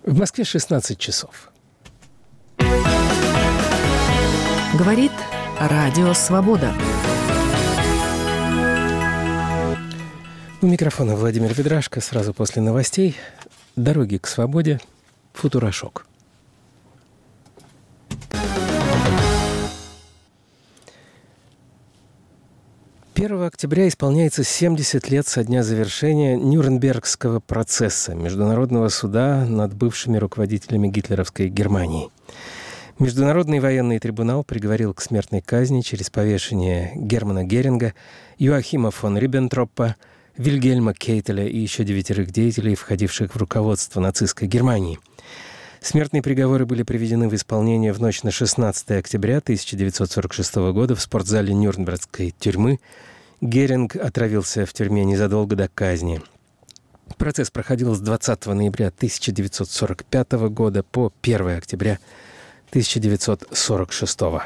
В Москве 16 часов. Говорит Радио Свобода. У микрофона Владимир Ведрашко. Сразу после новостей «Дороги к свободе», «Футурошок». «1 октября исполняется 70 лет со дня завершения Нюрнбергского процесса, международного суда над бывшими руководителями гитлеровской Германии. Международный военный трибунал приговорил к смертной казни через повешение Германа Геринга, Йоахима фон Риббентропа, Вильгельма Кейтеля и еще 9 деятелей, входивших в руководство нацистской Германии. Смертные приговоры были приведены в исполнение в ночь на 16 октября 1946 года в спортзале Нюрнбергской тюрьмы. Геринг отравился в тюрьме незадолго до казни. Процесс проходил с 20 ноября 1945 года по 1 октября 1946 года.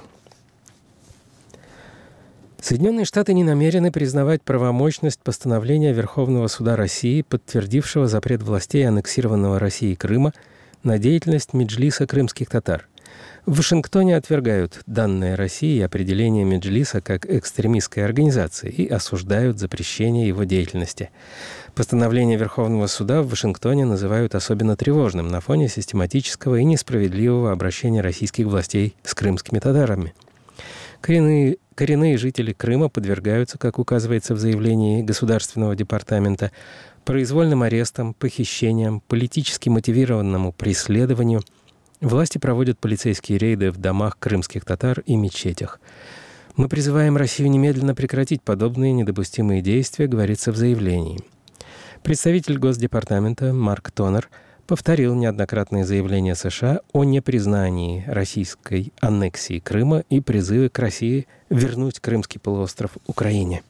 Соединенные Штаты не намерены признавать правомощность постановления Верховного суда России, подтвердившего запрет властей аннексированного Россией Крыма на деятельность Меджлиса крымских татар. В Вашингтоне отвергают данное России определение Меджлиса как экстремистской организации и осуждают запрещение его деятельности. Постановление Верховного суда в Вашингтоне называют особенно тревожным на фоне систематического и несправедливого обращения российских властей с крымскими татарами. Коренные жители Крыма подвергаются, как указывается в заявлении Государственного департамента, произвольным арестам, похищениям, политически мотивированному преследованию. Власти проводят полицейские рейды в домах крымских татар и мечетях. «Мы призываем Россию немедленно прекратить подобные недопустимые действия», говорится в заявлении. Представитель Госдепартамента Марк Тонер повторил неоднократные заявления США о непризнании российской аннексии Крыма и призывы к России вернуть Крымский полуостров Украине.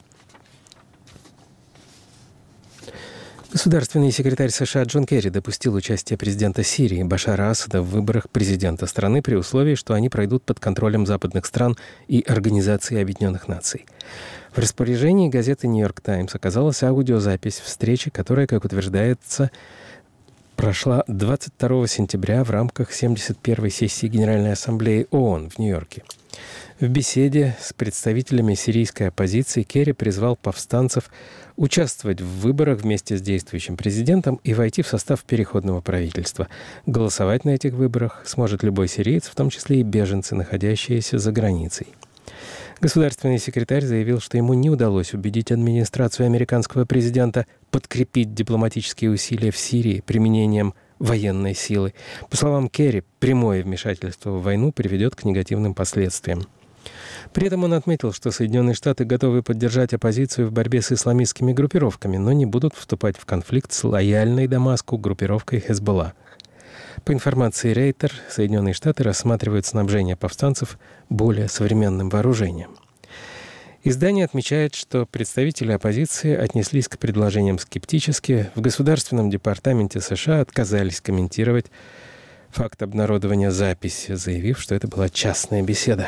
Государственный секретарь США Джон Керри допустил участие президента Сирии Башара Асада в выборах президента страны при условии, что они пройдут под контролем западных стран и Организации Объединенных Наций. В распоряжении газеты «Нью-Йорк Таймс» оказалась аудиозапись встречи, которая, как утверждается, прошла 22 сентября в рамках 71-й сессии Генеральной Ассамблеи ООН в Нью-Йорке. В беседе с представителями сирийской оппозиции Керри призвал повстанцев участвовать в выборах вместе с действующим президентом и войти в состав переходного правительства. Голосовать на этих выборах сможет любой сириец, в том числе и беженцы, находящиеся за границей. Государственный секретарь заявил, что ему не удалось убедить администрацию американского президента подкрепить дипломатические усилия в Сирии применением военной силы. По словам Керри, прямое вмешательство в войну приведет к негативным последствиям. При этом он отметил, что Соединенные Штаты готовы поддержать оппозицию в борьбе с исламистскими группировками, но не будут вступать в конфликт с лояльной Дамаску группировкой Хезболла. По информации Рейтер, Соединенные Штаты рассматривают снабжение повстанцев более современным вооружением. Издание отмечает, что представители оппозиции отнеслись к предложениям скептически. В Государственном департаменте США отказались комментировать факт обнародования записи, заявив, что это была частная беседа.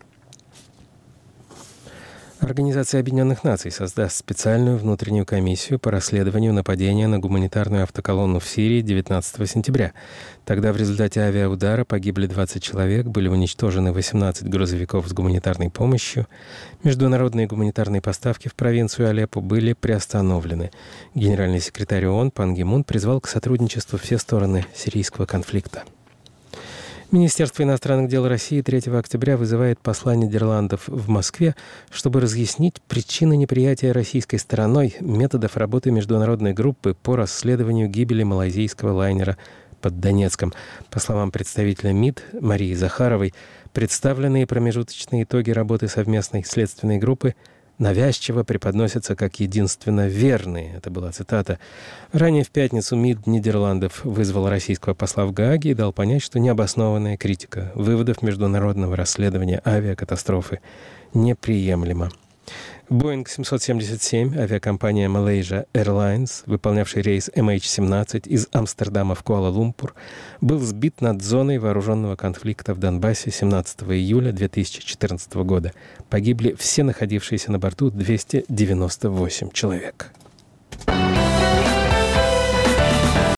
Организация Объединенных Наций создаст специальную внутреннюю комиссию по расследованию нападения на гуманитарную автоколонну в Сирии 19 сентября. Тогда в результате авиаудара погибли 20 человек, были уничтожены 18 грузовиков с гуманитарной помощью. Международные гуманитарные поставки в провинцию Алеппо были приостановлены. Генеральный секретарь ООН Пан Ги Мун призвал к сотрудничеству все стороны сирийского конфликта. Министерство иностранных дел России 3 октября вызывает посла Нидерландов в Москве, чтобы разъяснить причины неприятия российской стороной методов работы международной группы по расследованию гибели малайзийского лайнера под Донецком. По словам представителя МИД Марии Захаровой, представленные промежуточные итоги работы совместной следственной группы навязчиво преподносятся как единственно верные. Это была цитата. Ранее в пятницу МИД Нидерландов вызвал российского посла в Гааге и дал понять, что необоснованная критика выводов международного расследования авиакатастрофы неприемлема. Boeing 777, авиакомпания Malaysia Airlines, выполнявший рейс MH17 из Амстердама в Куала-Лумпур, был сбит над зоной вооруженного конфликта в Донбассе 17 июля 2014 года. Погибли все находившиеся на борту 298 человек.